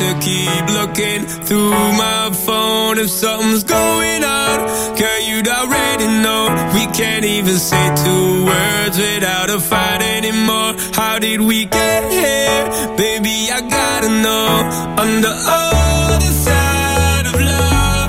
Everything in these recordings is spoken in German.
to keep looking through my phone if something's going on. Girl, you'd already know. We can't even say two words without a fight anymore. How did we get here? Baby, I gotta know. On the other side of love,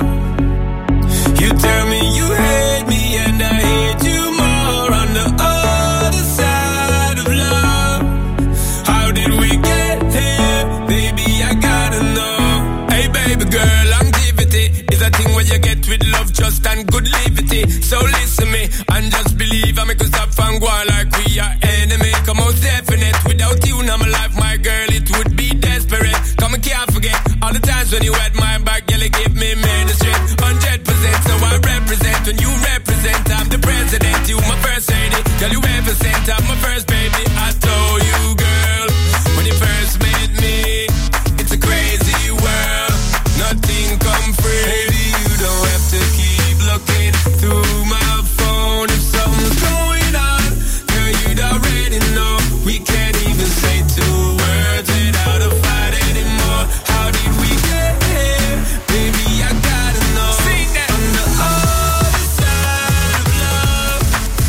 you tell me you hate me and I hate you more. On the other side of love, how did we get here? Baby, I gotta know. Hey baby girl, longevity is a thing where you get with love, trust and good liberty. So listen me and just believe I make us stop and go like we are enemy. Come out definite, without you now my life, my girl, it would be desperate. Come and can't forget all the times when you had my back, girl, you give me medicine 100%. So I represent when you represent. I'm the president, you my first lady. Girl, you represent, I'm my first baby. I told you, girl, when you first met me, it's a crazy world. Nothing come free. Baby, you don't have to keep looking through my phone if something's going on. Girl, you'd already know. We can't even say two words without a fight anymore. How did we get here? Baby, I gotta know. Sing that. On the other side of love,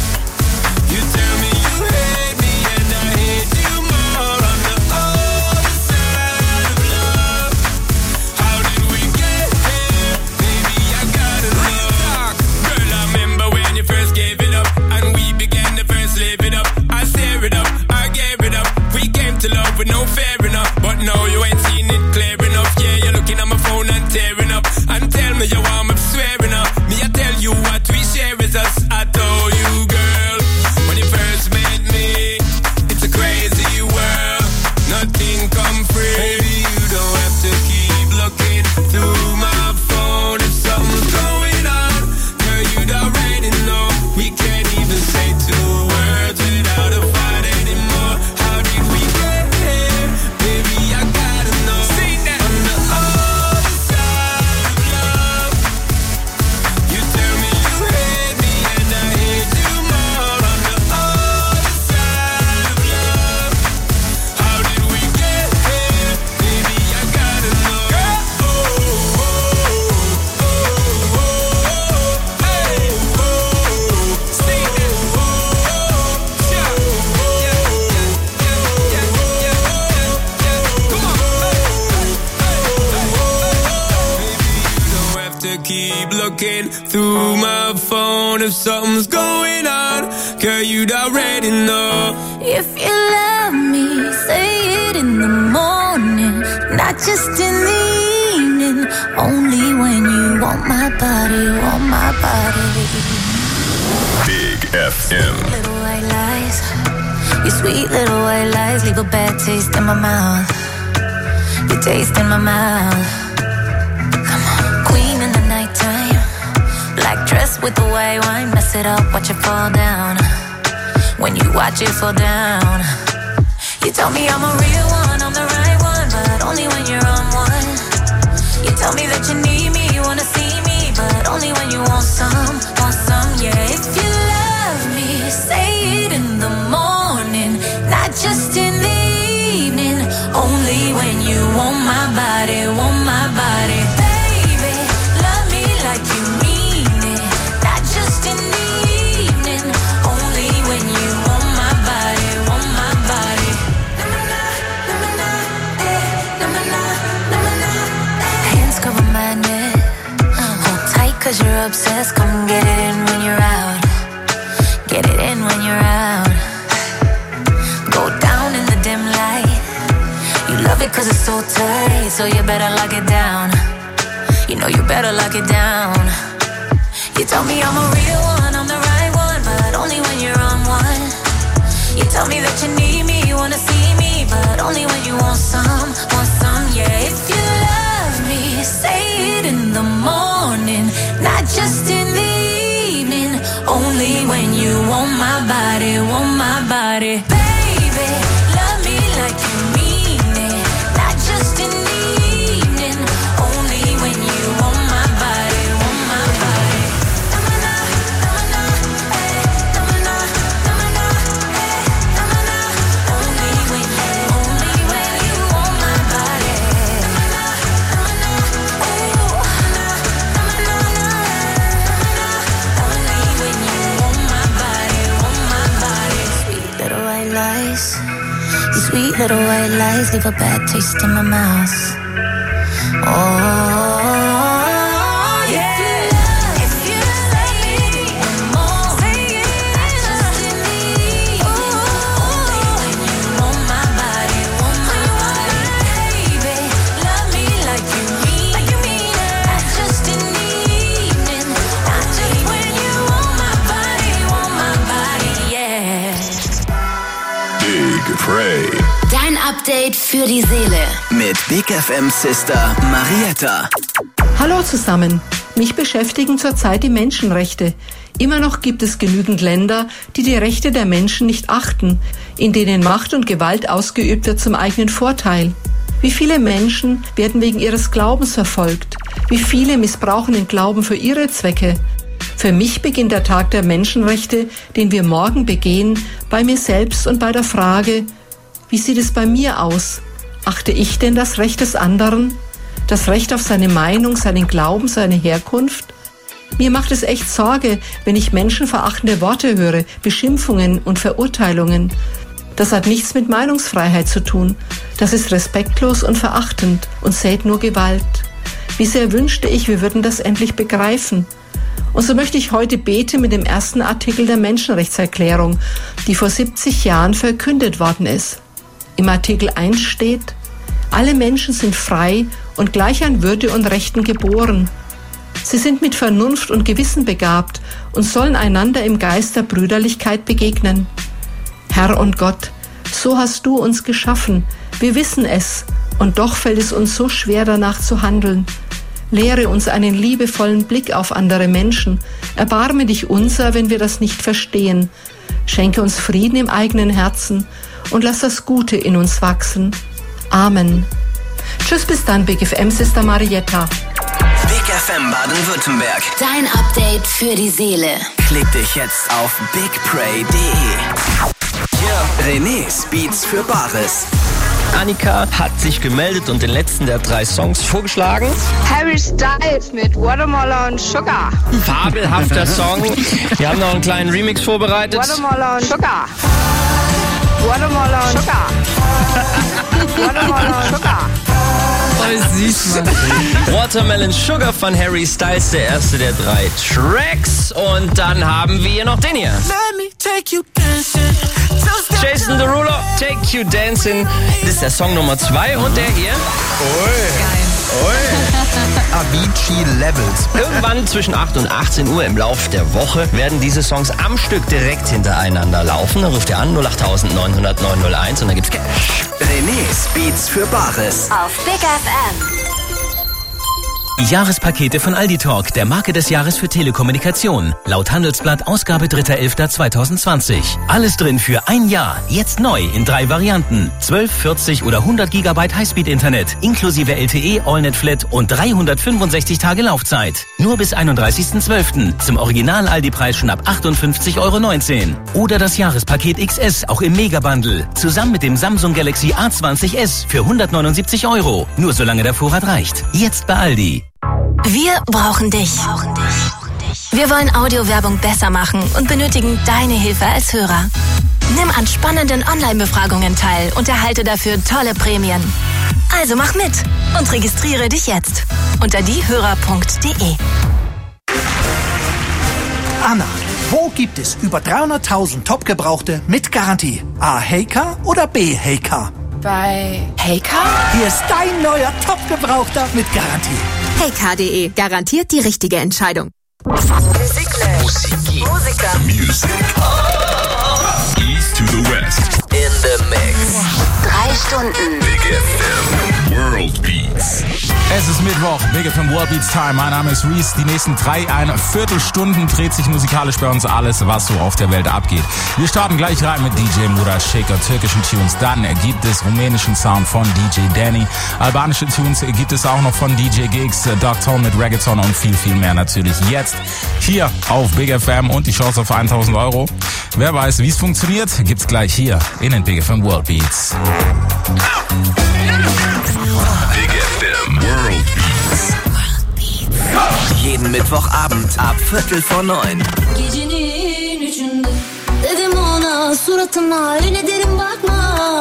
you tell me you hate me and I hate you more. On the other side of love, how did we get here? Baby, I gotta know. Girl, I remember when you first gave it up and we began to first live it up. I tear it up, I gave it up. We came to love with no fair enough, but now you ain't seen it clear enough. Yeah, you're looking at my phone and tearing up. And tell me you want me swearing up. Me, I tell you what we share is us. I told you, girl, when you first met me, it's a crazy world. Nothing come free. Baby, you don't have to keep looking through my phone if something's going on. Girl, you'd already know. We can't even say two words without a fight anymore. How did we get here? Baby, I gotta know. Sing that. On the other side of love, you tell me you hate me and I hate you more. On the other side of love, how did we get here? Baby, I gotta know. Oh, oh, oh, oh, hey, oh, sing that. Oh, yeah, come on. Baby, you don't have to keep looking through my phone if something's going on. Girl, you'd already know. If you love me, say it in the morning, not just in the evening. Only when you want my body, want my body. Big FM. Little white lies, your sweet little white lies leave a bad taste in my mouth. Your taste in my mouth. Come on, queen in the nighttime, black dress with the white wine. Mess it up, watch it fall down. When you watch it fall down, you tell me I'm a real one, I'm the right one, but only when you're on one. You tell me that you need me, you wanna see me, but only when you want some, yeah. If you love me, say it in the morning, not just in the evening. Only when you want my body, want my body. Baby, love me like you mean it, not just in the evening. Only when you want my body, want my body. Hands cover my neck, hold tight 'cause you're obsessed. Come get it in when you're out, get it in when you're out. Go down in the dim light. You love it 'cause it's so tight, so you better lock it down. You know you better lock it down. You tell me I'm a real one, I'm the right one, but only when you're on one. You tell me that you need me, you wanna see me, but only when you want some, yeah. If you love me, say it in the morning, not just in the evening. Only when you want my body, want my body. Baby, love me like you mean it, not just in the evening. Only when you want my body, want my body. Only when you want my body. little white lies leave a bad taste in my mouth. Oh. Dein Update für die Seele. Mit Big FM Sister Marietta. Hallo zusammen. Mich beschäftigen zurzeit die Menschenrechte. Immer noch gibt es genügend Länder, die die Rechte der Menschen nicht achten, in denen Macht und Gewalt ausgeübt wird zum eigenen Vorteil. Wie viele Menschen werden wegen ihres Glaubens verfolgt? Wie viele missbrauchen den Glauben für ihre Zwecke? Für mich beginnt der Tag der Menschenrechte, den wir morgen begehen, bei mir selbst und bei der Frage: Wie sieht es bei mir aus? Achte ich denn das Recht des anderen? Das Recht auf seine Meinung, seinen Glauben, seine Herkunft? Mir macht es echt Sorge, wenn ich menschenverachtende Worte höre, Beschimpfungen und Verurteilungen. Das hat nichts mit Meinungsfreiheit zu tun. Das ist respektlos und verachtend und sät nur Gewalt. Wie sehr wünschte ich, wir würden das endlich begreifen. Und so möchte ich heute beten mit dem ersten Artikel der Menschenrechtserklärung, die vor 70 Jahren verkündet worden ist. Im Artikel 1 steht: Alle Menschen sind frei und gleich an Würde und Rechten geboren. Sie sind mit Vernunft und Gewissen begabt und sollen einander im Geist der Brüderlichkeit begegnen. Herr und Gott, so hast du uns geschaffen. Wir wissen es, und doch fällt es uns so schwer, danach zu handeln. Lehre uns einen liebevollen Blick auf andere Menschen. Erbarme dich unser, wenn wir das nicht verstehen. Schenke uns Frieden im eigenen Herzen und lass das Gute in uns wachsen. Amen. Tschüss, bis dann, Big FM Sister Marietta. Big FM Baden-Württemberg. Dein Update für die Seele. Klick dich jetzt auf bigpray.de. René's Beats für Bares. Annika hat sich gemeldet und den letzten der 3 Songs vorgeschlagen. Harry Styles mit Watermelon Sugar. Fabelhafter Song. Wir haben noch einen kleinen Remix vorbereitet. Watermelon Sugar. Watermelon Sugar. Watermelon Sugar. Watermelon Sugar von Harry Styles, der erste der 3 Tracks. Und dann haben wir noch den hier. Jason Derulo, Take You Dancing. Das ist der Song Nummer 2 und der hier. Avicii Levels. Irgendwann zwischen 8 und 18 Uhr im Lauf der Woche werden diese Songs am Stück direkt hintereinander laufen. Dann ruft ihr an 08900 901 und dann gibt's Cash. René's Beats für Bares. Auf Big FM. Jahrespakete von Aldi Talk, der Marke des Jahres für Telekommunikation. Laut Handelsblatt Ausgabe 3.11.2020. Alles drin für ein Jahr. Jetzt neu in 3 Varianten. 12, 40 oder 100 GB Highspeed-Internet. Inklusive LTE, AllNet Flat und 365 Tage Laufzeit. Nur bis 31.12. Zum Original Aldi-Preis schon ab 58,19 €. Oder das Jahrespaket XS, auch im Megabundle. Zusammen mit dem Samsung Galaxy A20s für 179 €. Nur solange der Vorrat reicht. Jetzt bei Aldi. Wir brauchen dich. Wir wollen Audiowerbung besser machen und benötigen deine Hilfe als Hörer. Nimm an spannenden Online-Befragungen teil und erhalte dafür tolle Prämien. Also mach mit und registriere dich jetzt unter diehörer.de. Anna, wo gibt es über 300.000 Top-Gebrauchte mit Garantie? A. Heycar oder B. Heycar? Bei Heycar? Hier ist dein neuer Top-Gebrauchter mit Garantie. Heycar.de. Garantiert die richtige Entscheidung. Music. East to the West. In the Mix. 3 Stunden. Big FM World Beats. Es ist Mittwoch, Big FM World Beats Time. Mein Name ist Reese. Die nächsten 3,25 Stunden dreht sich musikalisch bei uns alles, was so auf der Welt abgeht. Wir starten gleich rein mit DJ Murat Shaker, türkischen Tunes. Dann gibt es rumänischen Sound von DJ Danny. Albanische Tunes gibt es auch noch von DJ Gigs, Dark Tone mit Reggaeton und viel, viel mehr natürlich. Jetzt hier auf Big FM und die Chance auf 1.000 €. Wer weiß, wie es funktioniert, gibt's gleich hier in den Big FM World Beats. Big FM World Beats. Jeden Mittwochabend ab 8:45. Gecenin üçünde dedim ona suratına, öyle derim bakma.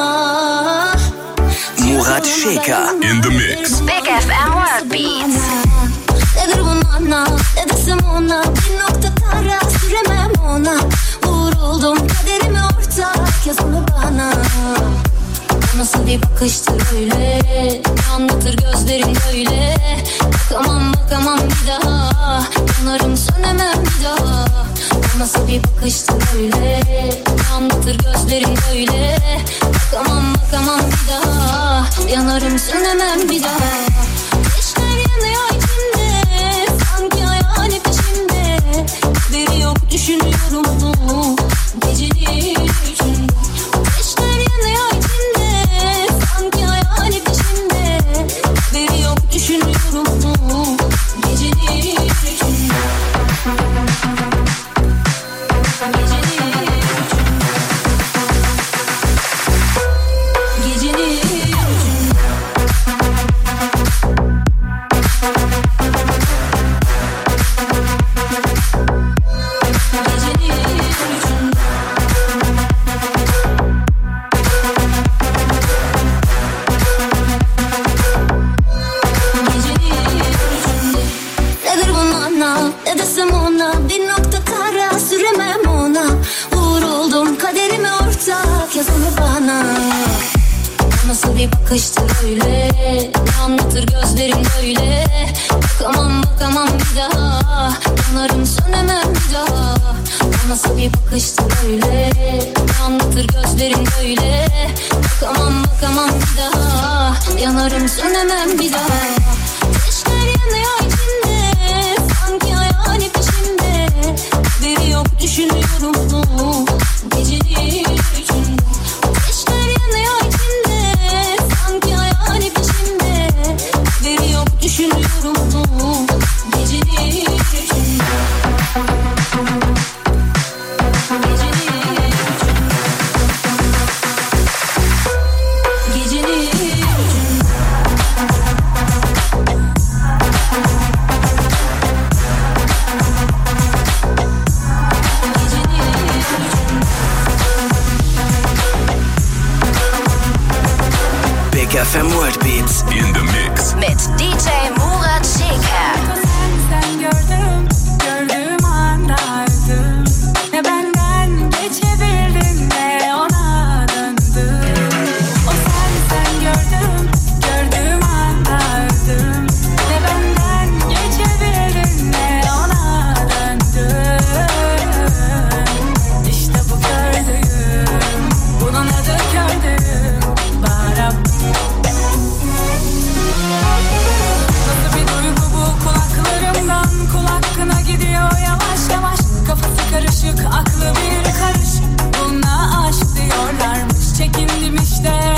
Murat Şeker in the mix. Big FM World Beats. Nedir bunun anlam, ne desem ona, bir nokta kara süremem ona. Vuruldum kaderime ortak, yazılı bana. Nasıl bir bakıştır öyle, ne anlatır gözlerin böyle. Bakamam bir daha, yanarım sönemem bir daha. Nasıl bir bakıştır öyle, ne anlatır gözlerin böyle. Bakamam bir daha, yanarım sönemem bir daha. Ateşler yanıyor içimde, sanki hayali peşimde. Haberi yok düşünüyorum onu, gecenin üçünde. Ateşler yanıyor içimde, sanki hayali peşimde. Haberi yok düşünüyorum onu, gecenin üçünde. Nasıl bir bakıştır öyle, ne anlatır gözlerin böyle. Bakamam bir daha, yanarım sönemem bir daha. Nasıl bir bakıştır öyle, ne anlatır gözlerin böyle. Bakamam bir daha, yanarım sönemem bir daha. Ateşler yanıyor içinde, sanki hayali peşimde. Haberi yok düşünüyorum onu, gecenin üçünde. Ateşler yanıyor içinde, sanki hayali peşimde. Haberi yok düşünüyorum onu, gecenin üçünde. Big FM World Beats in the mix. Mit DJ Murat Şeker. Sen gördüm